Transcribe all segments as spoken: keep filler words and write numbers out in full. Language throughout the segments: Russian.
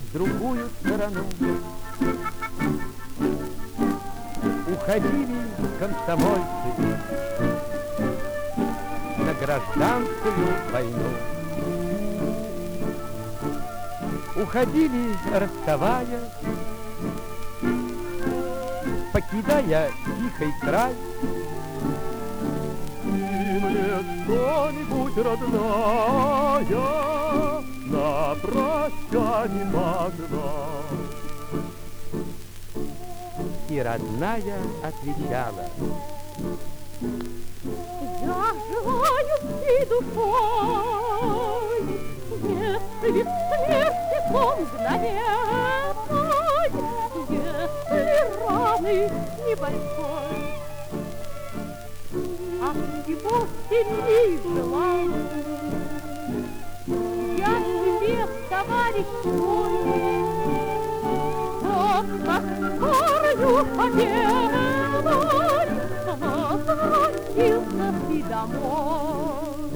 в другую сторону. Уходили комсомольцы на гражданскую войну. Уходили, расставаясь, покидая тихий край. Ты мне что-нибудь, родная, на прощание могла. И родная отвечала: я желаю всей душой, если смерти сон мгновенной, если раны небольшой, а всего сильней желаю я тебе, товарищ мой, чтоб на скорую победой возвратился ты домой.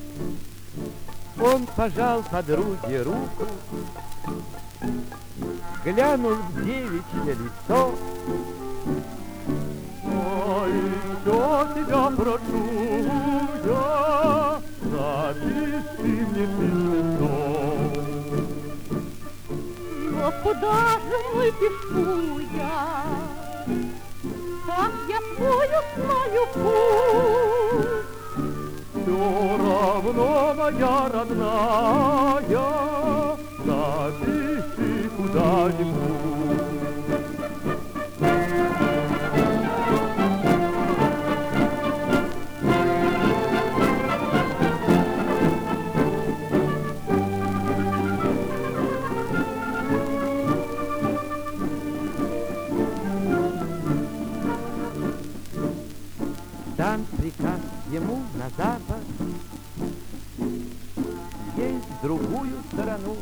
Он пожал подруге руку, глянул в девичье лицо. А еще тебя прошу я, напиши мне письмо. Но куда же напишу я? Как я твою знаю путь? Все равно, моя родная, напиши куда-нибудь. Дан приказ ему на запад, есть в другую сторону.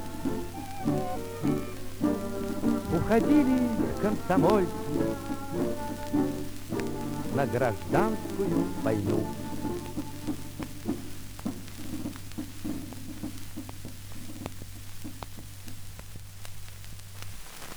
Уходили комсомольцы на гражданскую войну.